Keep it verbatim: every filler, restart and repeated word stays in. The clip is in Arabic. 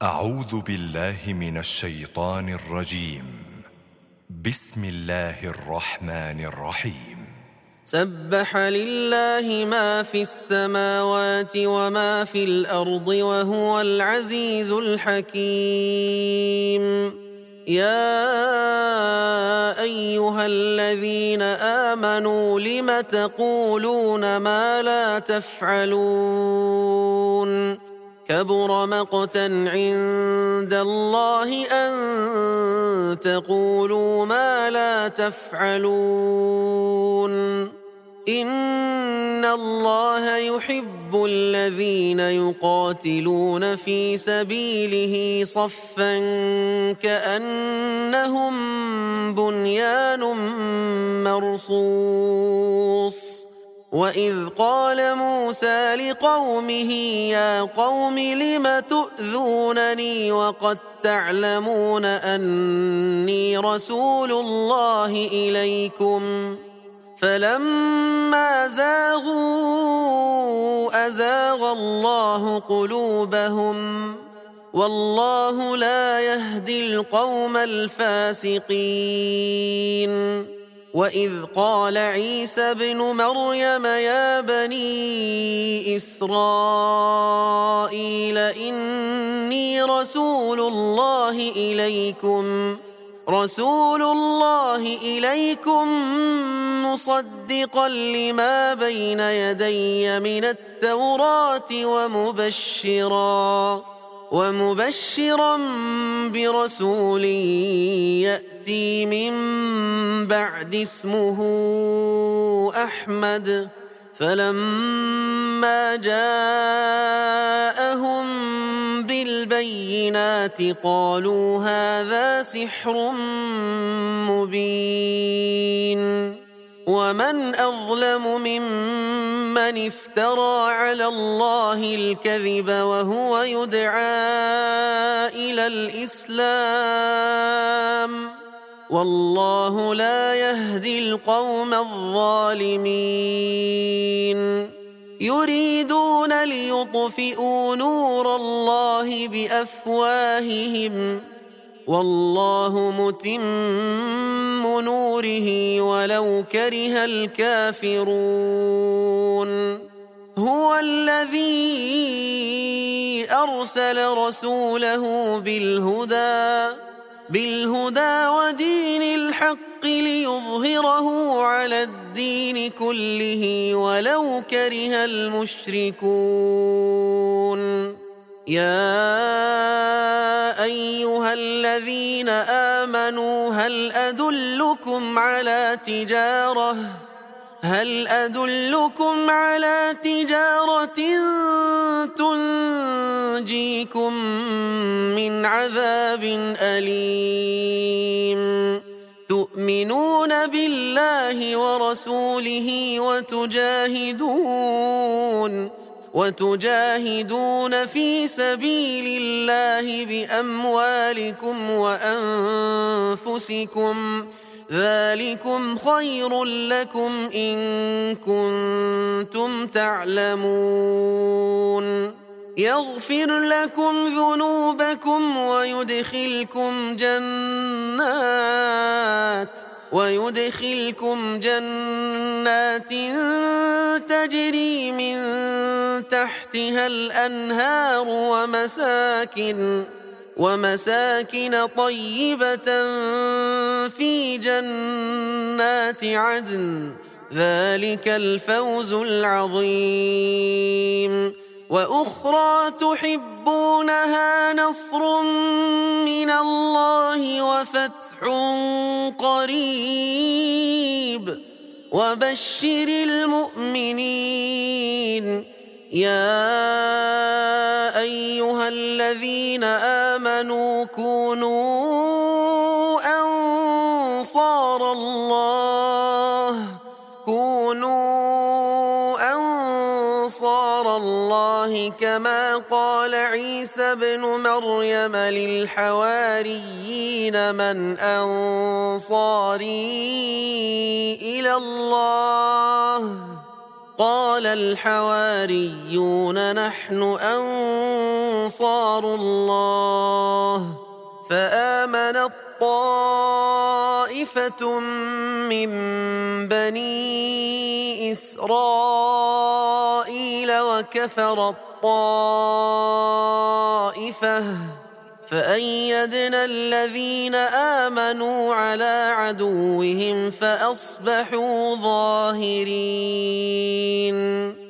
أعوذ بالله من الشيطان الرجيم. بسم الله الرحمن الرحيم. سبح لله ما في السماوات وما في الأرض وهو العزيز الحكيم. يا أيها الذين آمنوا لم تقولون ما لا تفعلون؟ كبر مقتا عند الله أن تقولوا ما لا تفعلون. إن الله يحب الذين يقاتلون في سبيله صفا كأنهم بنيان مرصوص. وإذ قال موسى لقومه يا قوم لم تؤذونني وقد تعلمون أني رسول الله إليكم؟ فلما زاغوا أزاغ الله قلوبهم والله لا يهدي القوم الفاسقين. وإذ قال عيسى ابن مريم يا بني إسرائيل إني رسول الله إليكم رسول الله إليكم مصدقا لما بين يدي من التوراة ومبشرا ومبشرا برسول يأتي من بعد اسمه أحمد. فلما جاءهم بالبينات قالوا هذا سحر مبين. ومن أظلم ممن افترى على الله الكذب وهو يدعى إلى الإسلام والله لا يهدي القوم الظالمين. يريدون ليطفئوا نور الله بأفواههم والله متم نوره ولو كره الكافرون. هو الذي أرسل رسوله بالهدى بالهدى ودين الحق ليظهره على الدين كله ولو كره المشركون. يا أيها الذين آمنوا هل أدلكم على تجارة هل أدلكم على تجارة تنجيكم من عذاب أليم؟ تؤمنون بالله ورسوله وتجاهدون وتجاهدون في سبيل الله بأموالكم وأنفسكم ذلكم خير لكم إن كنتم تعلمون. يغفر لكم ذنوبكم ويدخلكم جنات ويدخلكم جنات تجري من تحتها الأنهار ومساكن ومساكن طيبة في جنات عدن ذلك الفوز العظيم. وأخرى تحبونها نصر من الله وفتح قريب وبشر المؤمنين. يا أيها الذين آمنوا كونوا أنصار الله كونوا أنصار الله كما قال عيسى ابن مريم للحواريين من أنصاري إلى الله قال الحواريون نحن أنصار الله فآمنت طائفة من بني إسرائيل وكفرت طائفة فأيدنا الذين آمنوا على عدوهم فأصبحوا ظاهرين.